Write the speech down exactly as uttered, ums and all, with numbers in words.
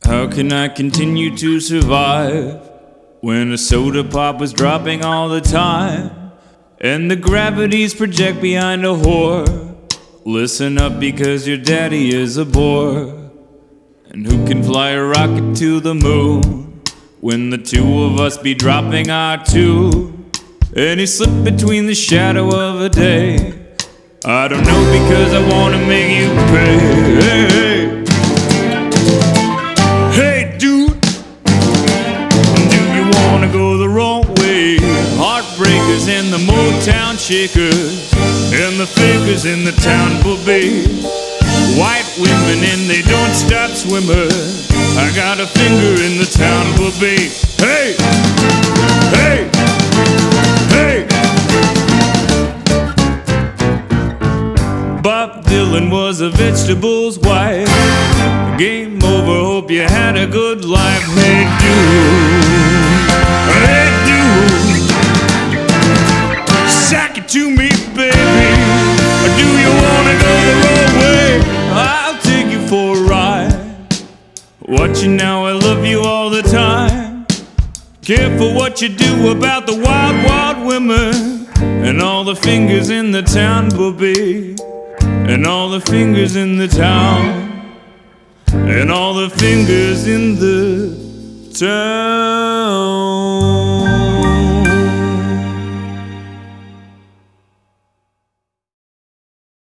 How can I continue to survive when a soda pop is dropping all the time and the gravities project behind a whore? Listen up, because your daddy is a bore. And who can fly a rocket to the moon when the two of us be dropping our two? And he slipped between the shadow of a day. I don't know, because I wanna make you pay. Hey, hey dude, do you wanna go the wrong way? Heartbreakers and the Motown shakers and the fakers in the town booby. White women and they don't stop swimming. I got a finger in the town booby. Hey, hey, hey. Bob Dylan was a vegetable's wife. Game over, hope you had a good life. Hey dude, hey dude, sack it to me baby. Or do you wanna go the wrong way? I'll take you for a ride. Watch you now, I love you all the time. Careful what you do about the wild, wild women and all the fingers in the town booby. And all the fingers in the town, and all the fingers in the town.